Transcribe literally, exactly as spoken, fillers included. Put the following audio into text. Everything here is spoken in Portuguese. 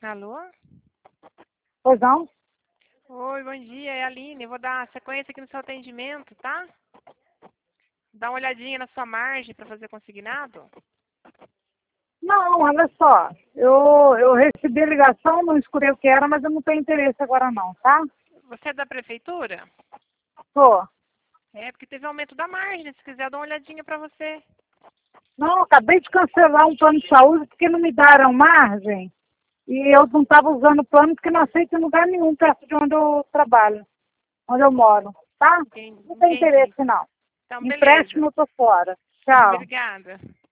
Alô? Pois não? Oi, bom dia, é a Aline. Eu vou dar sequência aqui no seu atendimento, tá? Dá uma olhadinha na sua margem para fazer consignado. Não, olha só. Eu, eu recebi a ligação, não escurei o que era, mas eu não tenho interesse agora não, tá? Você é da prefeitura? Tô. É, porque teve aumento da margem. Se quiser, eu dou uma olhadinha para você. Não, eu acabei de cancelar um plano de saúde porque não me deram margem. E eu não estava usando o plano porque não aceito em lugar nenhum perto de onde eu trabalho, onde eu moro, tá? Entendi. Não tem Entendi. interesse não. Então, beleza. Empréstimo eu tô fora. Tchau. Obrigada.